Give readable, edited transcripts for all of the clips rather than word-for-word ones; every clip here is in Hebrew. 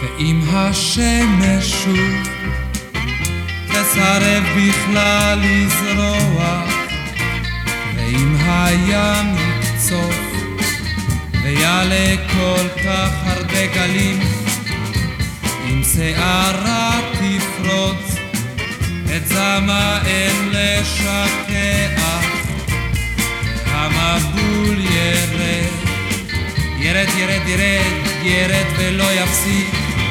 ואם השמש שוב תסרב בכלל לזרוח, ואם הים יקצוף ויעלה כל כך הרבה גלים, אם שערה תפרוץ את זמה אין לשכח, והמבול ירד ירד ירד ירד ירד ולא יפסיק.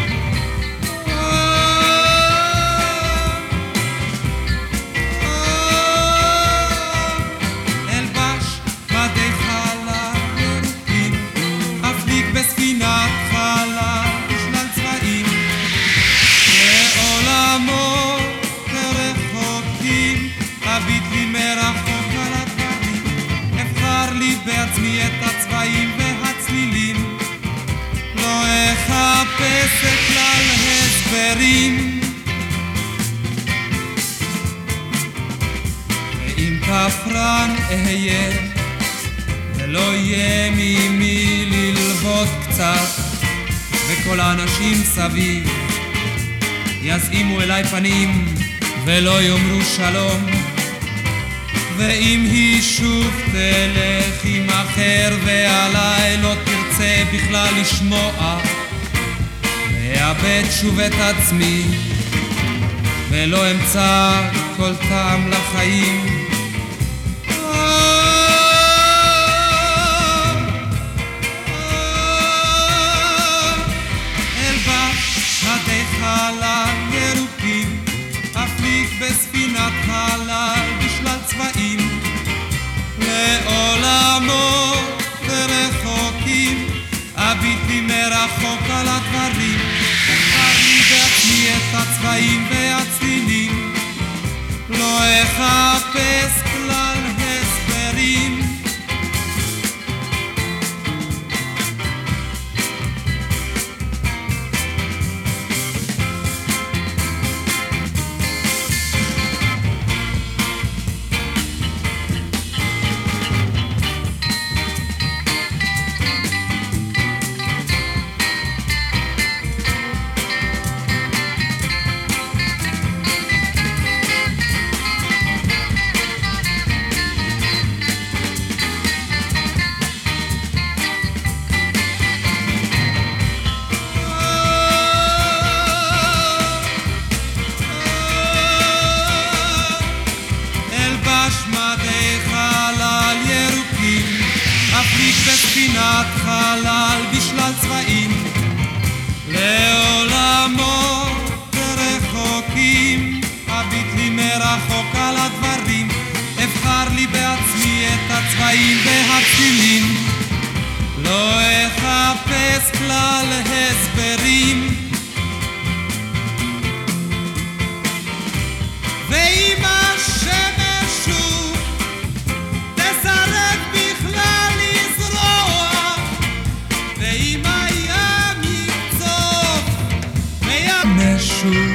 אלבש מדי חלל ירוקים, אפליג בספינת חלל בשלל צבעים, לעולמות רחוקים, אביט לי מרחוק על הדברים, אבחר לי בעצמי את הצבעים והצלילים, לא אחפש את כלל הסברים. ואם תפרן אהיה ולא יהיה ממי ללבוד קצת, וכל האנשים סביב יזעימו אליי פנים ולא יאמרו שלום, ואם היא שוב תלך עם אחר ועליי לא תרצה בכלל לשמוע, ואאבד שוב את עצמי ולא אמצא כל טעם לחיים. אלבש מדי חלל ירוקים, אפליג בספינת חלל בשלל צבעים, לעולמות ורחוקים, אביט לי מרחוק על הדברים, אבחר לי בעצמי את הצבעים והצלילים, לא אחפש כלל הסברים. מדי חלל ירוקים, אפליג בספינת חלל בשלל צבעים, לעולמות רחוקים, אביט לי מרחוק על הדברים, אבחר לי בעצמי את הצבעים והצלילים, לא אחפש כלל הסברים. ואם השמש שוב תסרב בכלל לזרוח, ואם הים יקצוף וישוב